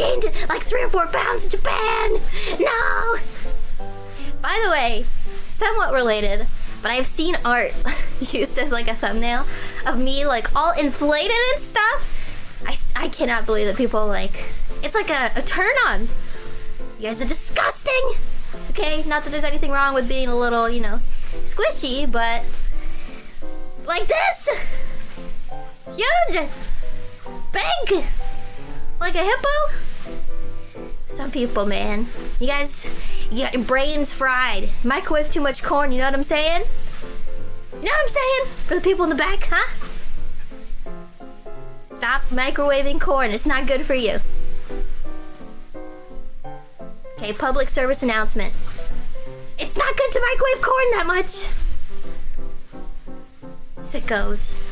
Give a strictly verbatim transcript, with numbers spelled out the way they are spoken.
gained like three or four pounds in Japan. No. By the way, somewhat related, but I've seen art used as like a thumbnail of me like all inflated and stuff. I, I cannot believe that people like, it's like a, a turn on. You guys are disgusting. Okay, not that there's anything wrong with being a little, you know, squishy, but like this. Huge. Big. Like a hippo. Some people, man. You guys, you got your brains fried. Microwave too much corn, you know what I'm saying? You know what I'm saying? For the people in the back, huh? Stop microwaving corn. It's not good for you. Okay, public service announcement. It's not good to microwave corn that much. Sickos.